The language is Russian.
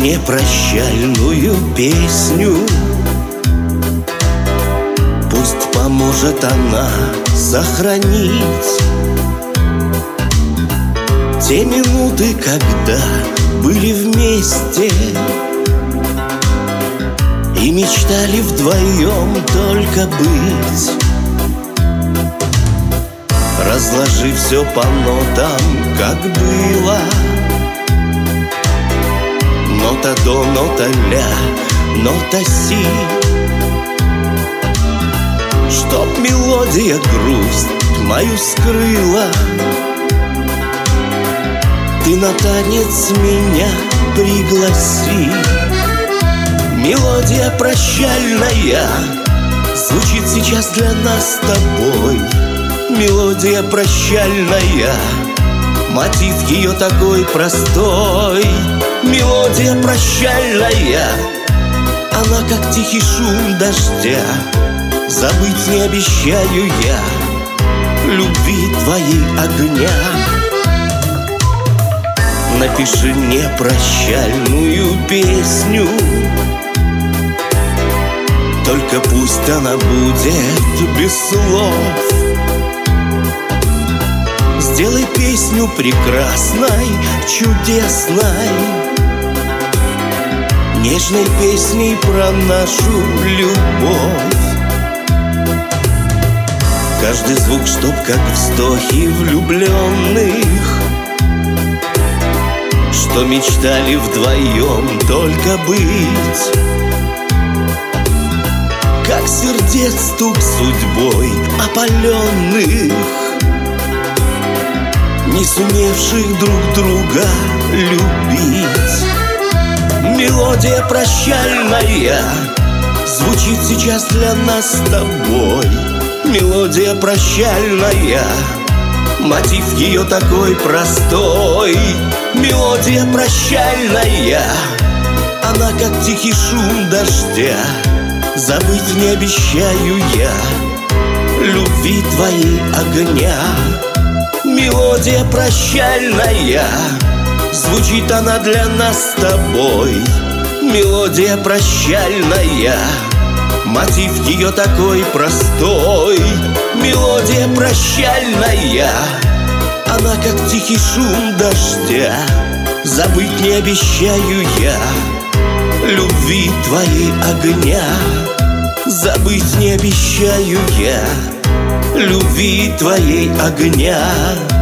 мне прощальную песню. Пусть поможет она сохранить те минуты, когда были вместе и мечтали вдвоем только быть. Разложи все по нотам, как было. Нота до, нота ля, нота си. Чтоб мелодия грусть мою скрыла, ты на танец меня пригласи. Мелодия прощальная звучит сейчас для нас с тобой. Мелодия прощальная, мотив ее такой простой. Мелодия прощальная, она как тихий шум дождя. Забыть не обещаю я любви твоей огня. Напиши мне прощальную песню, только пусть она будет без слов. Сделай песню прекрасной, чудесной, нежной песней про нашу любовь. Каждый звук, чтоб как вздохи влюбленных, что мечтали вдвоем только быть. Как сердец стук судьбой опаленных, не сумевших друг друга любить. Мелодия прощальная звучит сейчас для нас с тобой. Мелодия прощальная, мотив ее такой простой. Мелодия прощальная, она как тихий шум дождя. Забыть не обещаю я любви твоей огня. Мелодия прощальная, звучит она для нас с тобой. Мелодия прощальная, мотив ее такой простой. Мелодия прощальная, она как тихий шум дождя. Забыть не обещаю я любви твоей огня. Забыть не обещаю я любви твоей огня.